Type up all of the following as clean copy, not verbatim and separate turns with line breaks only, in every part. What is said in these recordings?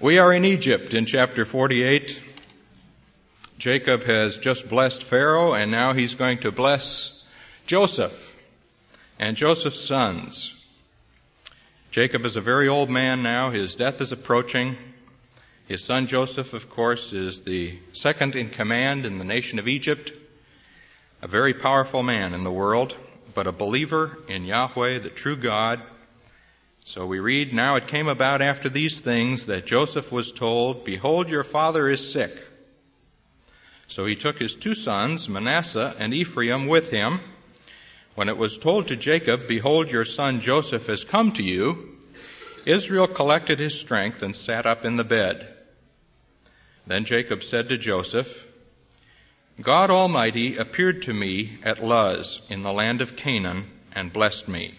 We are in Egypt in chapter 48. Jacob has just blessed Pharaoh, and now he's going to bless Joseph and Joseph's sons. Jacob is a very old man now. His death is approaching. His son Joseph, of course, is the second in command in the nation of Egypt, a very powerful man in the world, but a believer in Yahweh, the true God. So we read, "Now it came about after these things that Joseph was told, 'Behold, your father is sick.' So he took his two sons, Manasseh and Ephraim, with him. When it was told to Jacob, 'Behold, your son Joseph has come to you,' Israel collected his strength and sat up in the bed. Then Jacob said to Joseph, 'God Almighty appeared to me at Luz in the land of Canaan and blessed me.'"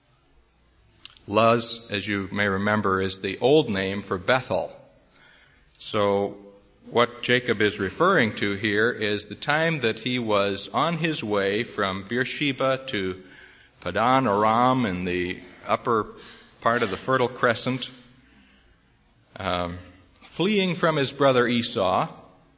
Luz, as you may remember, is the old name for Bethel. So what Jacob is referring to here is the time that he was on his way from Beersheba to Padan Aram in the upper part of the Fertile Crescent, fleeing from his brother Esau.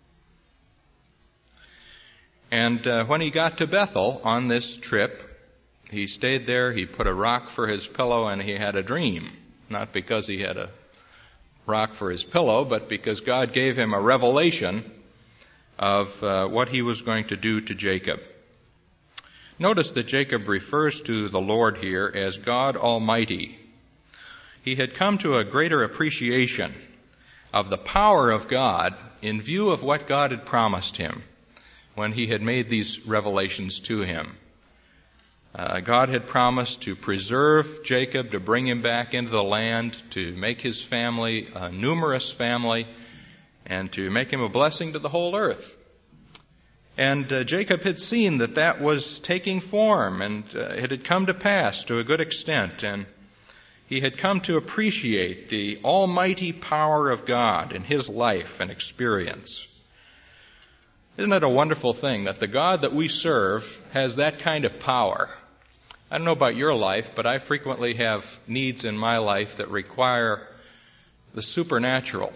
And when he got to Bethel on this trip, he stayed there, he put a rock for his pillow, and he had a dream. Not because he had a rock for his pillow, but because God gave him a revelation of what he was going to do to Jacob. Notice that Jacob refers to the Lord here as God Almighty. He had come to a greater appreciation of the power of God in view of what God had promised him when he had made these revelations to him. God had promised to preserve Jacob, to bring him back into the land, to make his family a numerous family, and to make him a blessing to the whole earth. And Jacob had seen that that was taking form, and it had come to pass to a good extent, and he had come to appreciate the almighty power of God in his life and experience. Isn't it a wonderful thing that the God that we serve has that kind of power? I don't know about your life, but I frequently have needs in my life that require the supernatural,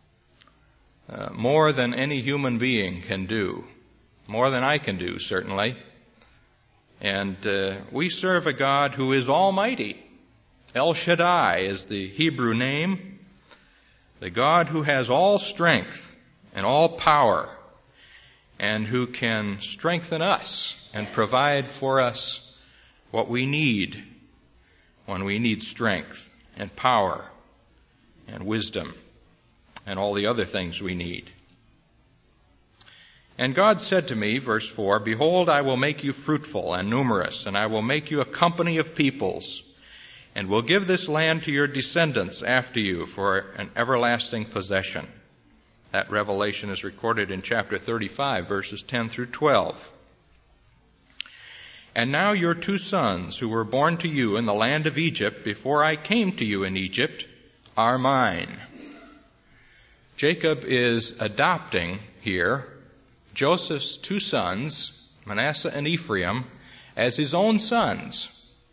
more than any human being can do, more than I can do, certainly. And we serve a God who is almighty. El Shaddai is the Hebrew name, the God who has all strength and all power, and who can strengthen us and provide for us what we need when we need strength and power and wisdom and all the other things we need. "And God said to me," verse 4, "Behold, I will make you fruitful and numerous, and I will make you a company of peoples, and will give this land to your descendants after you for an everlasting possession." That revelation is recorded in chapter 35, verses 10 through 12. "And now your two sons, who were born to you in the land of Egypt before I came to you in Egypt, are mine." Jacob is adopting here Joseph's two sons, Manasseh and Ephraim, as his own sons.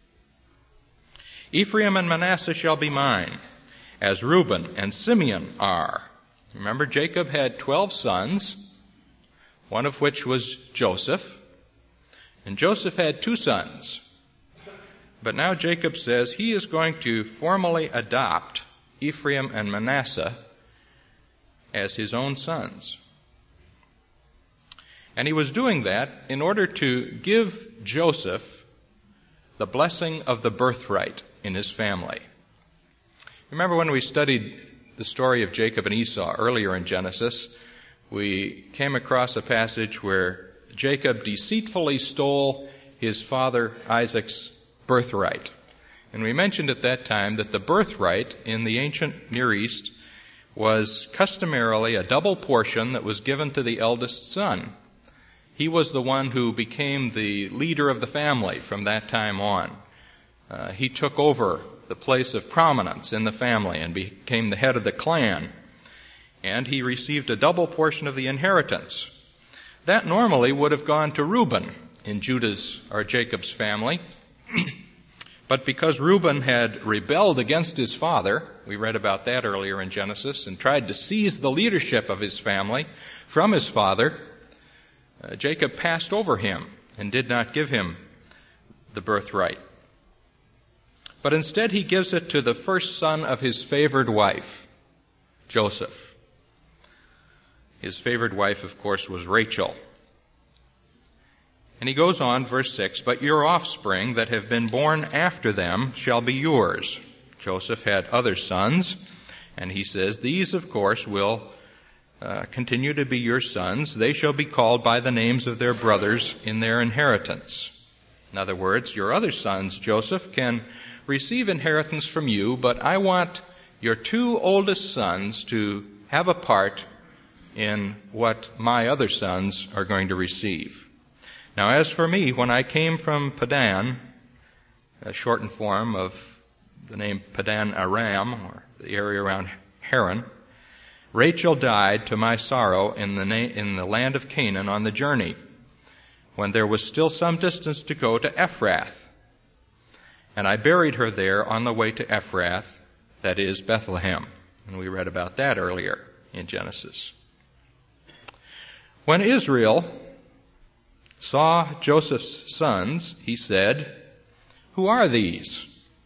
"Ephraim and Manasseh shall be mine, as Reuben and Simeon are." Remember, Jacob had 12 sons, one of which was Joseph. And Joseph had two sons. But now Jacob says he is going to formally adopt Ephraim and Manasseh as his own sons. And he was doing that in order to give Joseph the blessing of the birthright in his family. Remember when we studied the story of Jacob and Esau earlier in Genesis, we came across a passage where Jacob deceitfully stole his father Isaac's birthright. And we mentioned at that time that the birthright in the ancient Near East was customarily a double portion that was given to the eldest son. He was the one who became the leader of the family from that time on. He took over the place of prominence in the family and became the head of the clan. And he received a double portion of the inheritance. That normally would have gone to Reuben in Judah's or Jacob's family. But because Reuben had rebelled against his father We read about that earlier in Genesis, and tried to seize the leadership of his family from his father, Jacob passed over him and did not give him the birthright. But instead he gives it to the first son of his favored wife, Joseph. His favored wife, of course, was Rachel. And he goes on, verse 6, "But your offspring that have been born after them shall be yours." Joseph had other sons, and he says, "These, of course, will continue to be your sons. They shall be called by the names of their brothers in their inheritance." In other words, your other sons, Joseph, can receive inheritance from you, but I want your two oldest sons to have a part in what my other sons are going to receive. Now, as for me, when I came from Padan, a shortened form of the name Padan Aram, or the area around Haran, Rachel died to my sorrow in the land of Canaan on the journey, when there was still some distance to go to Ephrath. And I buried her there on the way to Ephrath, that is, Bethlehem. And we read about that earlier in Genesis. When Israel saw Joseph's sons, he said, "Who are these?"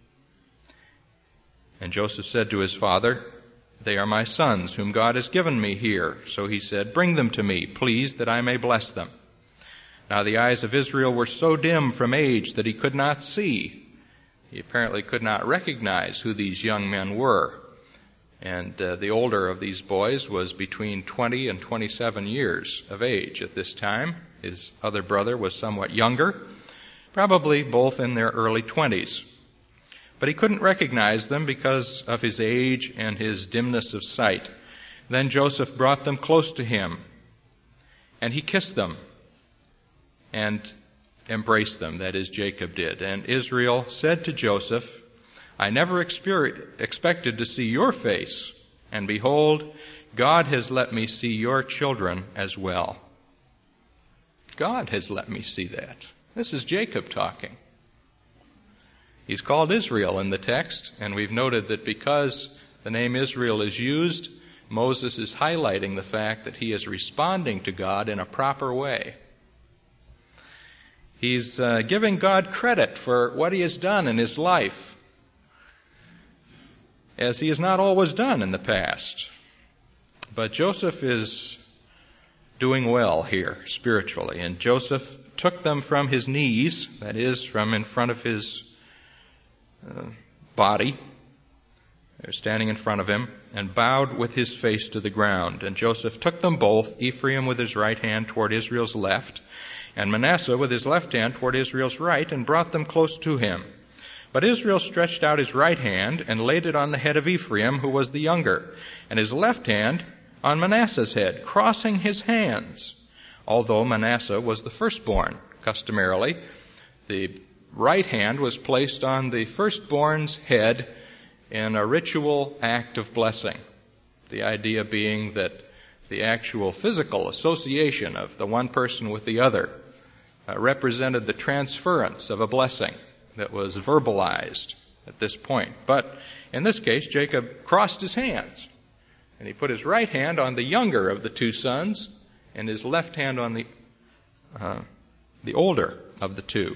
And Joseph said to his father, "They are my sons, whom God has given me here." So he said, "Bring them to me, please, that I may bless them." Now the eyes of Israel were so dim from age that he could not see. He apparently could not recognize who these young men were. And the older of these boys was between 20 and 27 years of age at this time. His other brother was somewhat younger, probably both in their early 20s. But he couldn't recognize them because of his age and his dimness of sight. Then Joseph brought them close to him, and he kissed them and embraced them, that is, Jacob did. And Israel said to Joseph, "I never expected to see your face, and behold, God has let me see your children as well." God has let me see that. This is Jacob talking. He's called Israel in the text, and we've noted that because the name Israel is used, Moses is highlighting the fact that he is responding to God in a proper way. He's giving God credit for what he has done in his life, as he has not always done in the past. But Joseph is doing well here spiritually, and Joseph took them from his knees, that is, from in front of his body. They're standing in front of him, and bowed with his face to the ground. And Joseph took them both, Ephraim with his right hand toward Israel's left, and Manasseh with his left hand toward Israel's right, and brought them close to him. But Israel stretched out his right hand and laid it on the head of Ephraim, who was the younger, and his left hand on Manasseh's head, crossing his hands, although Manasseh was the firstborn. Customarily, the right hand was placed on the firstborn's head in a ritual act of blessing, the idea being that the actual physical association of the one person with the other represented the transference of a blessing that was verbalized at this point. But in this case, Jacob crossed his hands, and he put his right hand on the younger of the two sons and his left hand on the older of the two.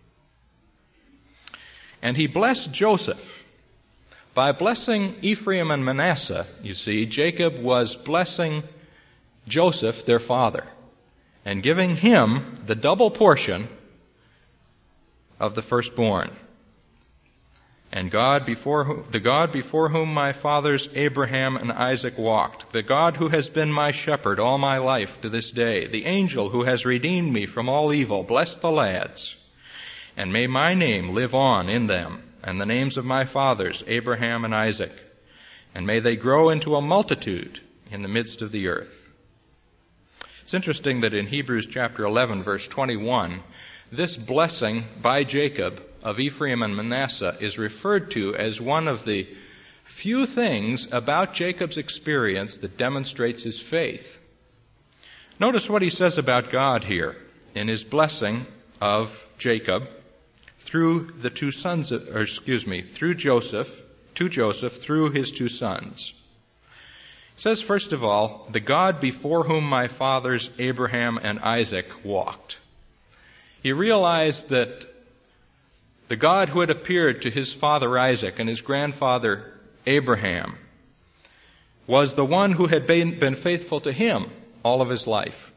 And he blessed Joseph. By blessing Ephraim and Manasseh, you see, Jacob was blessing Joseph, their father, and giving him the double portion of the firstborn. And the God before whom my fathers Abraham and Isaac walked, the God who has been my shepherd all my life to this day, the angel who has redeemed me from all evil, bless the lads. And may my name live on in them, and the names of my fathers Abraham and Isaac, and may they grow into a multitude in the midst of the earth. It's interesting that in Hebrews chapter 11, verse 21, this blessing by Jacob of Ephraim and Manasseh is referred to as one of the few things about Jacob's experience that demonstrates his faith. Notice what he says about God here in his blessing of Jacob through through Joseph to Joseph through his two sons. It says, first of all, the God before whom my fathers Abraham and Isaac walked. He realized that the God who had appeared to his father Isaac and his grandfather Abraham was the one who had been faithful to him all of his life.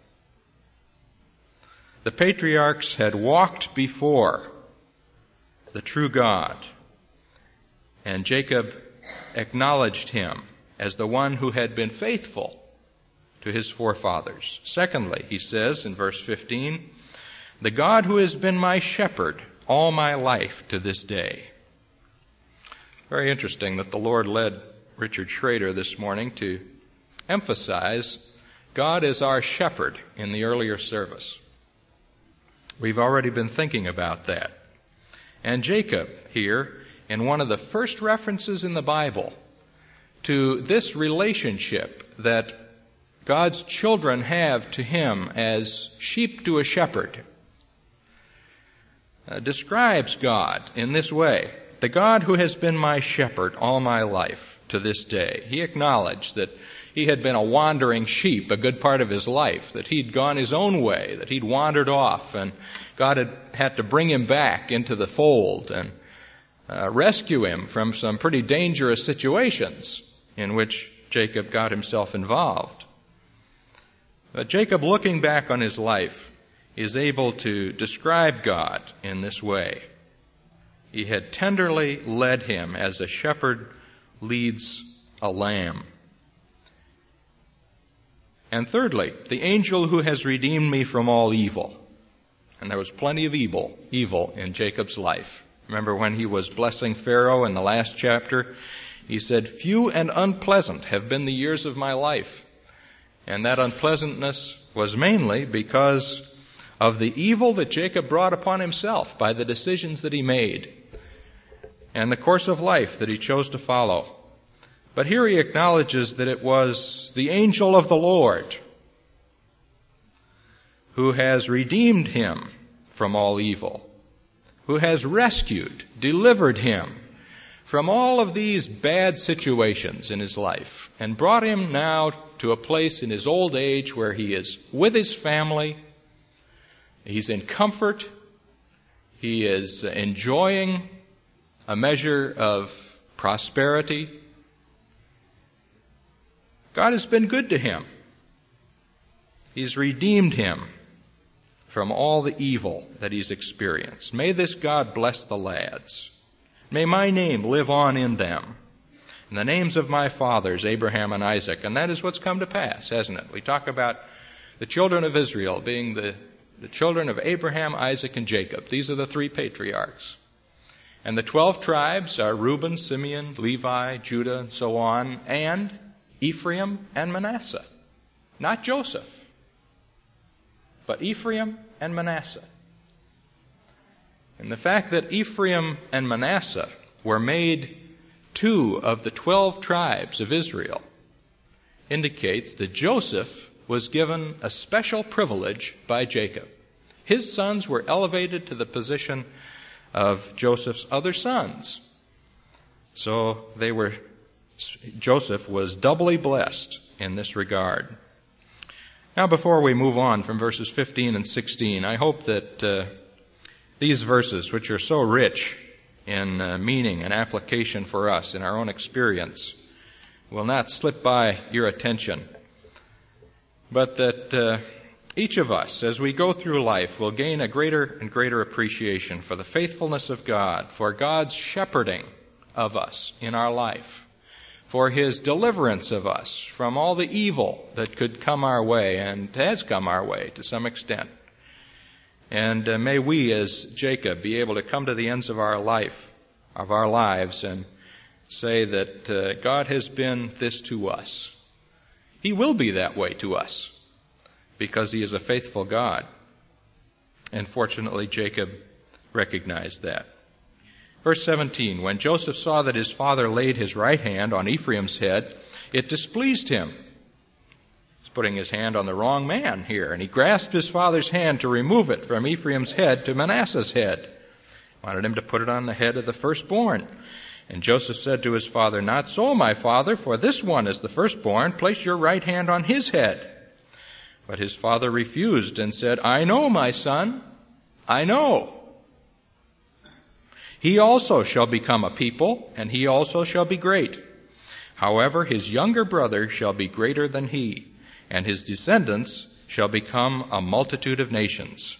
The patriarchs had walked before the true God, and Jacob acknowledged him as the one who had been faithful to his forefathers. Secondly, he says in verse 15, the God who has been my shepherd all my life to this day. Very interesting that the Lord led Richard Schrader this morning to emphasize God is our shepherd in the earlier service. We've already been thinking about that. And Jacob here, in one of the first references in the Bible to this relationship that God's children have to him as sheep to a shepherd, describes God in this way, the God who has been my shepherd all my life to this day. He acknowledged that he had been a wandering sheep a good part of his life, that he'd gone his own way, that he'd wandered off, and God had to bring him back into the fold and rescue him from some pretty dangerous situations in which Jacob got himself involved. But Jacob, looking back on his life, is able to describe God in this way. He had tenderly led him as a shepherd leads a lamb. And thirdly, the angel who has redeemed me from all evil. And there was plenty of evil in Jacob's life. Remember when he was blessing Pharaoh in the last chapter? He said, few and unpleasant have been the years of my life. And that unpleasantness was mainly because of the evil that Jacob brought upon himself by the decisions that he made and the course of life that he chose to follow. But here he acknowledges that it was the angel of the Lord who has redeemed him from all evil, who has rescued, delivered him from all of these bad situations in his life and brought him now to a place in his old age where he is with his family, he's in comfort, he is enjoying a measure of prosperity. God has been good to him. He's redeemed him from all the evil that he's experienced. May this God bless the lads. May my name live on in them, in the names of my fathers, Abraham and Isaac. And that is what's come to pass, hasn't it? We talk about the children of Israel being the children of Abraham, Isaac, and Jacob. These are the three patriarchs. And the 12 tribes are Reuben, Simeon, Levi, Judah, and so on, and Ephraim and Manasseh. Not Joseph, but Ephraim and Manasseh. And the fact that Ephraim and Manasseh were made 2 of the 12 tribes of Israel indicates that Joseph was given a special privilege by Jacob. His sons were elevated to the position of Joseph's other sons. So Joseph was doubly blessed in this regard. Now, before we move on from verses 15 and 16, I hope that these verses, which are so rich in meaning and application for us in our own experience, will not slip by your attention, but that each of us, as we go through life, will gain a greater and greater appreciation for the faithfulness of God, for God's shepherding of us in our life, for His deliverance of us from all the evil that could come our way and has come our way to some extent. And may we, as Jacob, be able to come to the ends of our lives, and say that God has been this to us. He will be that way to us, because He is a faithful God. And fortunately, Jacob recognized that. Verse 17, when Joseph saw that his father laid his right hand on Ephraim's head, it displeased him. He's putting his hand on the wrong man here, and he grasped his father's hand to remove it from Ephraim's head to Manasseh's head. Wanted him to put it on the head of the firstborn. And Joseph said to his father, "Not so, my father, for this one is the firstborn. Place your right hand on his head." But his father refused and said, "I know, my son, I know. He also shall become a people, and he also shall be great. However, his younger brother shall be greater than he, and his descendants shall become a multitude of nations."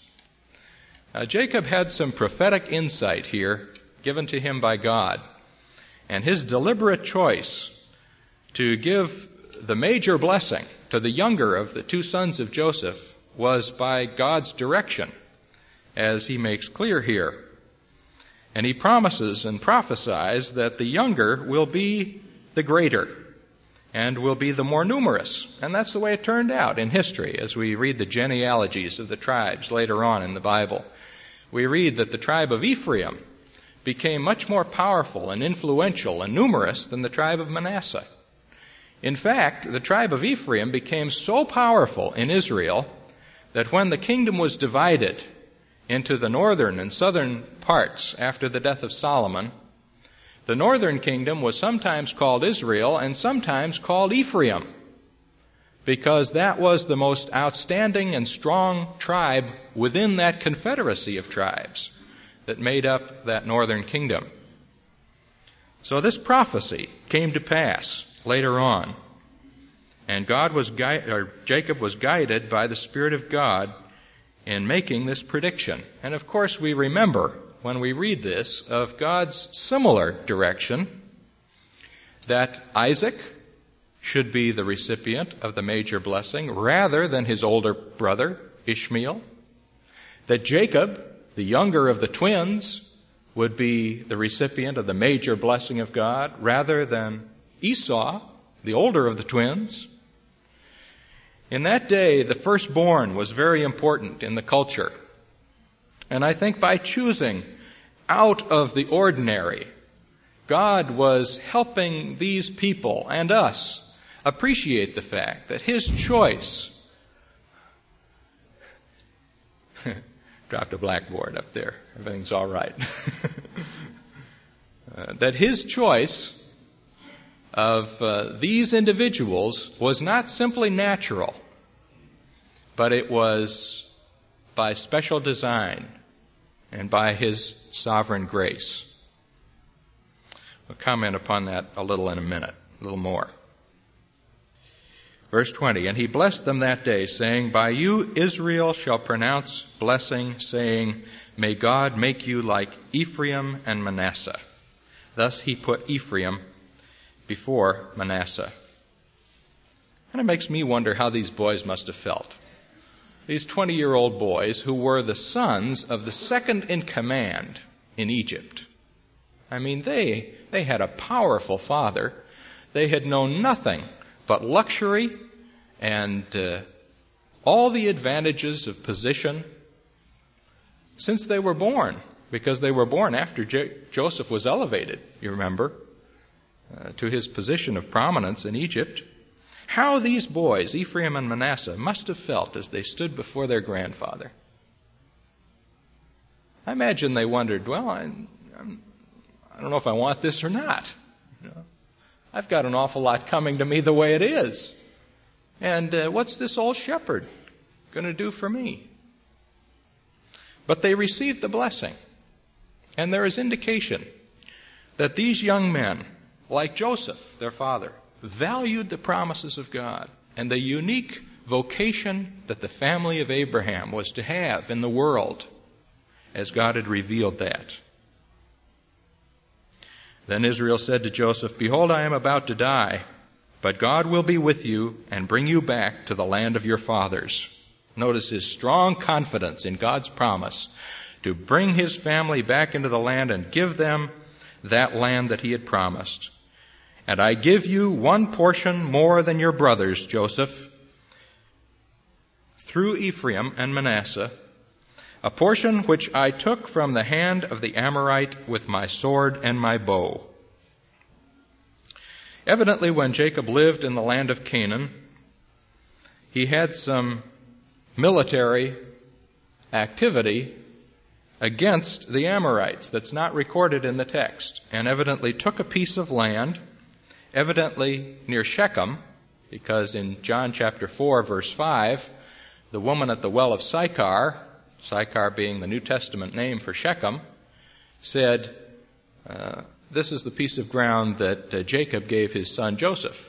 Jacob had some prophetic insight here given to him by God, and his deliberate choice to give the major blessing to the younger of the two sons of Joseph was by God's direction, as he makes clear here. And he promises and prophesies that the younger will be the greater and will be the more numerous. And that's the way it turned out in history as we read the genealogies of the tribes later on in the Bible. We read that the tribe of Ephraim became much more powerful and influential and numerous than the tribe of Manasseh. In fact, the tribe of Ephraim became so powerful in Israel that when the kingdom was divided into the northern and southern parts after the death of Solomon, the northern kingdom was sometimes called Israel and sometimes called Ephraim, because that was the most outstanding and strong tribe within that confederacy of tribes that made up that northern kingdom. So this prophecy came to pass later on, and Jacob was guided by the Spirit of God in making this prediction. And of course we remember, when we read this, of God's similar direction, that Isaac should be the recipient of the major blessing rather than his older brother Ishmael, that Jacob, the younger of the twins, would be the recipient of the major blessing of God rather than Esau, the older of the twins. In that day, the firstborn was very important in the culture. And I think by choosing out of the ordinary, God was helping these people and us appreciate the fact that his choice dropped a blackboard up there. Everything's all right. That his choice of these individuals was not simply natural, but it was by special design and by his sovereign grace. We'll comment upon that a little in a minute, a little more. Verse 20, "And he blessed them that day, saying, By you Israel shall pronounce blessing, saying, May God make you like Ephraim and Manasseh. Thus he put Ephraim before Manasseh." And it makes me wonder how these boys must have felt. These 20-year-old boys who were the sons of the second in command in Egypt. I mean, they had a powerful father. They had known nothing but luxury and all the advantages of position since they were born, because they were born after Joseph was elevated, you remember, to his position of prominence in Egypt. How these boys, Ephraim and Manasseh, must have felt as they stood before their grandfather. I imagine they wondered, well, I don't know if I want this or not. You know, I've got an awful lot coming to me the way it is. And what's this old shepherd going to do for me? But they received the blessing. And there is indication that these young men, like Joseph, their father, valued the promises of God and the unique vocation that the family of Abraham was to have in the world, as God had revealed that. Then Israel said to Joseph, "Behold, I am about to die, but God will be with you and bring you back to the land of your fathers." Notice his strong confidence in God's promise to bring his family back into the land and give them that land that he had promised. "And I give you one portion more than your brothers, Joseph, through Ephraim and Manasseh, a portion which I took from the hand of the Amorite with my sword and my bow." Evidently, when Jacob lived in the land of Canaan, he had some military activity against the Amorites that's not recorded in the text, and evidently took a piece of land, evidently near Shechem, because in John chapter 4, verse 5, the woman at the well of Sychar, Sychar being the New Testament name for Shechem, said, this is the piece of ground that Jacob gave his son Joseph.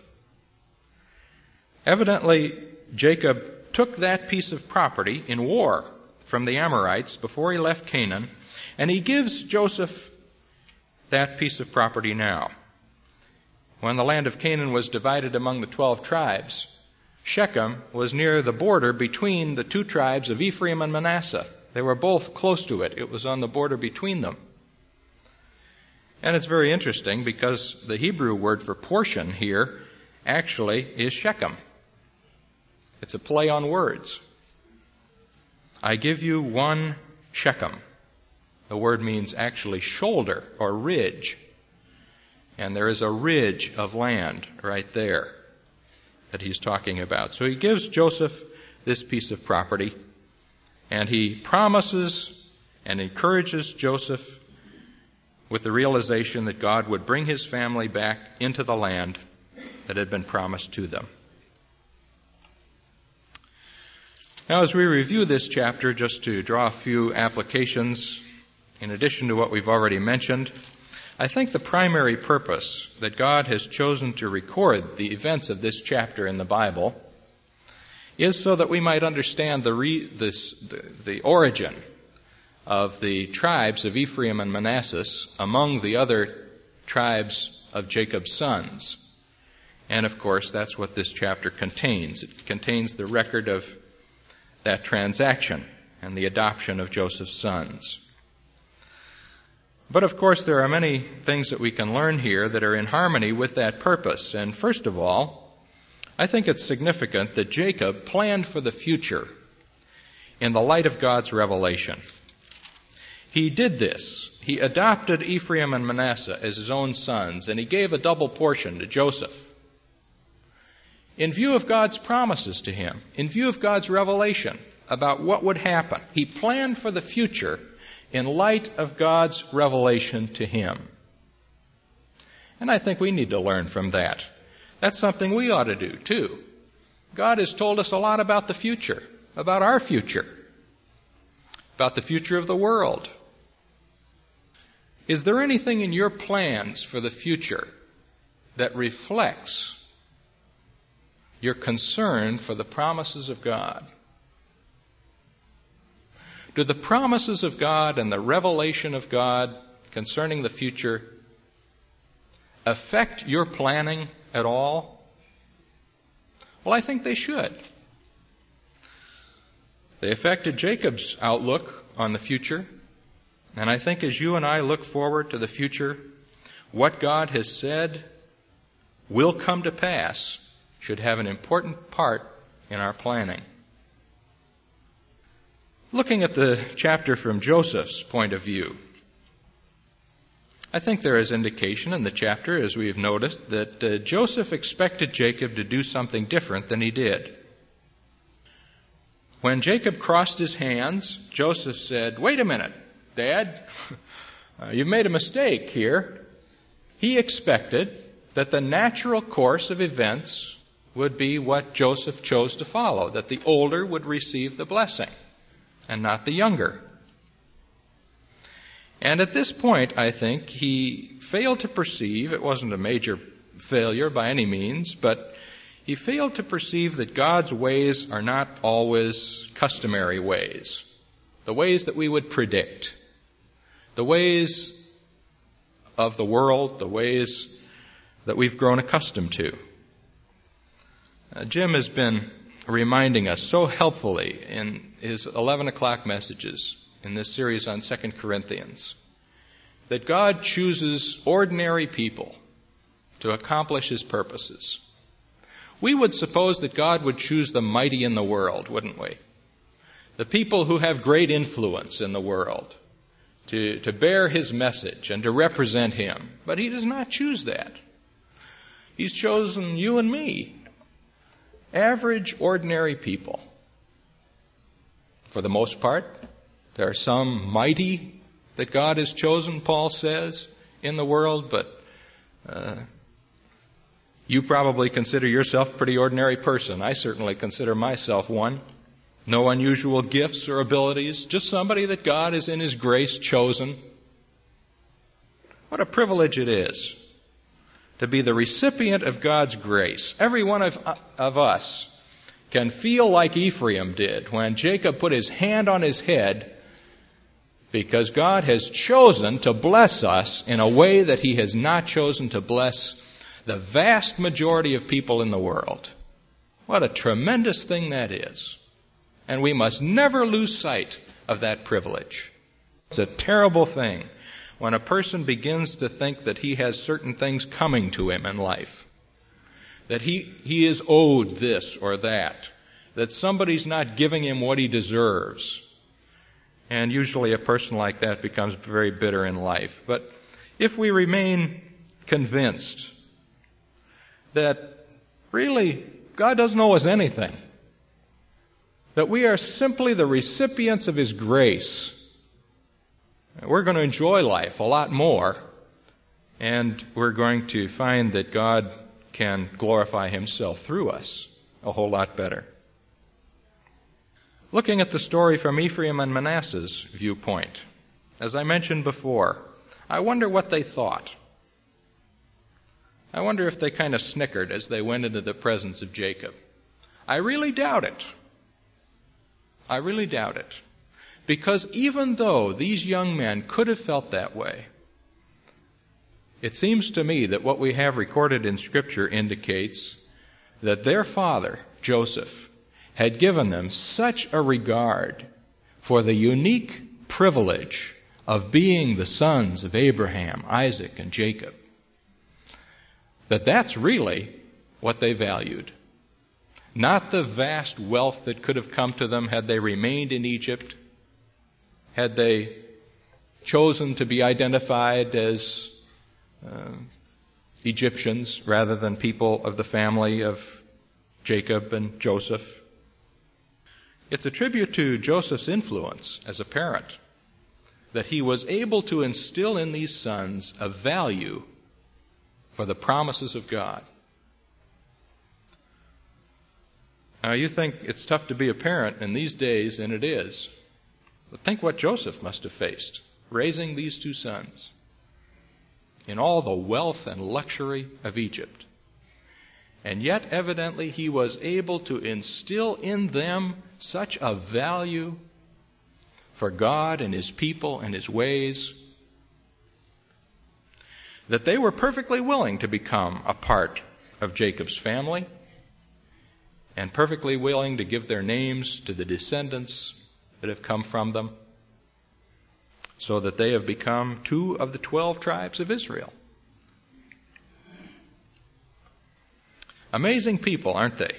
Evidently, Jacob took that piece of property in war from the Amorites before he left Canaan, and he gives Joseph that piece of property now. When the land of Canaan was divided among the 12 tribes, Shechem was near the border between the two tribes of Ephraim and Manasseh. They were both close to it. It was on the border between them. And it's very interesting because the Hebrew word for portion here actually is Shechem. It's a play on words. I give you one Shechem. The word means actually shoulder or ridge. And there is a ridge of land right there that he's talking about. So he gives Joseph this piece of property, and he promises and encourages Joseph with the realization that God would bring his family back into the land that had been promised to them. Now, as we review this chapter, just to draw a few applications in addition to what we've already mentioned, I think the primary purpose that God has chosen to record the events of this chapter in the Bible is so that we might understand the origin of the tribes of Ephraim and Manasseh among the other tribes of Jacob's sons. And of course, that's what this chapter contains. It contains the record of that transaction and the adoption of Joseph's sons. But of course, there are many things that we can learn here that are in harmony with that purpose. And first of all, I think it's significant that Jacob planned for the future in the light of God's revelation. He did this. He adopted Ephraim and Manasseh as his own sons, and he gave a double portion to Joseph. In view of God's promises to him, in view of God's revelation about what would happen, he planned for the future in light of God's revelation to him. And I think we need to learn from that. That's something we ought to do, too. God has told us a lot about the future, about our future, about the future of the world. Is there anything in your plans for the future that reflects your concern for the promises of God? Do the promises of God and the revelation of God concerning the future affect your planning at all? Well, I think they should. They affected Jacob's outlook on the future. And I think as you and I look forward to the future, what God has said will come to pass should have an important part in our planning. Looking at the chapter from Joseph's point of view, I think there is indication in the chapter, as we have noticed, that Joseph expected Jacob to do something different than he did. When Jacob crossed his hands, Joseph said, "Wait a minute, Dad, you've made a mistake here." He expected that the natural course of events would be what Joseph chose to follow, that the older would receive the blessing and not the younger. And at this point, I think, he failed to perceive, it wasn't a major failure by any means, but he failed to perceive that God's ways are not always customary ways, the ways that we would predict, the ways of the world, the ways that we've grown accustomed to. Jim has been reminding us so helpfully in his 11 o'clock messages in this series on 2 Corinthians that God chooses ordinary people to accomplish his purposes. We would suppose that God would choose the mighty in the world, wouldn't we? The people who have great influence in the world to bear his message and to represent him. But he does not choose that. He's chosen you and me, average, ordinary people. For the most part, There are some mighty that God has chosen, Paul says, in the world, but you probably consider yourself a pretty ordinary person. I certainly consider myself one. No unusual gifts or abilities, just somebody that God has in His grace chosen. What a privilege it is to be the recipient of God's grace. Every one of us can feel like Ephraim did when Jacob put his hand on his head, because God has chosen to bless us in a way that He has not chosen to bless the vast majority of people in the world. What a tremendous thing that is. And we must never lose sight of that privilege. It's a terrible thing when a person begins to think that he has certain things coming to him in life, that he is owed this or that somebody's not giving him what he deserves. And usually a person like that becomes very bitter in life. But if we remain convinced that really God doesn't owe us anything, that we are simply the recipients of His grace, we're going to enjoy life a lot more, and we're going to find that God can glorify Himself through us a whole lot better. Looking at the story from Ephraim and Manasseh's viewpoint, as I mentioned before, I wonder what they thought. I wonder if they kind of snickered as they went into the presence of Jacob. I really doubt it. I really doubt it. Because even though these young men could have felt that way, it seems to me that what we have recorded in Scripture indicates that their father, Joseph, had given them such a regard for the unique privilege of being the sons of Abraham, Isaac, and Jacob, that that's really what they valued. Not the vast wealth that could have come to them had they remained in Egypt, had they chosen to be identified as Egyptians rather than people of the family of Jacob and Joseph. It's a tribute to Joseph's influence as a parent that he was able to instill in these sons a value for the promises of God. Now, you think it's tough to be a parent in these days, and it is. But think what Joseph must have faced, raising these two sons in all the wealth and luxury of Egypt. And yet, evidently, he was able to instill in them such a value for God and His people and His ways that they were perfectly willing to become a part of Jacob's family and perfectly willing to give their names to the descendants that have come from them, so that they have become 2 of the 12 tribes of Israel. Amazing people, aren't they?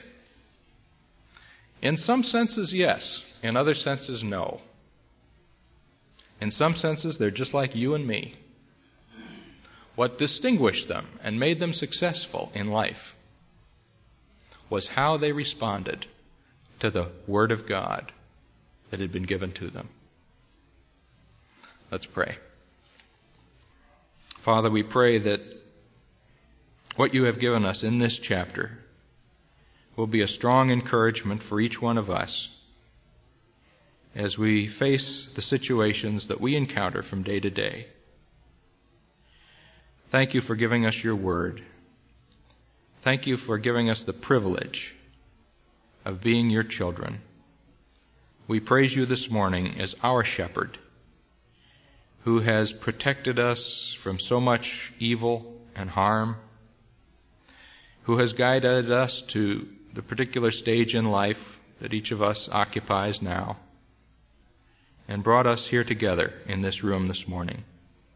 In some senses, yes. In other senses, no. In some senses, they're just like you and me. What distinguished them and made them successful in life was how they responded to the Word of God that had been given to them. Let's pray. Father, we pray that what you have given us in this chapter will be a strong encouragement for each one of us as we face the situations that we encounter from day to day. Thank you for giving us your word. Thank you for giving us the privilege of being your children. We praise you this morning as our shepherd, who has protected us from so much evil and harm, who has guided us to the particular stage in life that each of us occupies now, and brought us here together in this room this morning.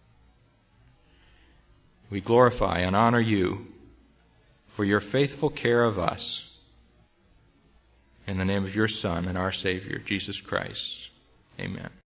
We glorify and honor you for your faithful care of us. In the name of your Son and our Savior, Jesus Christ. Amen.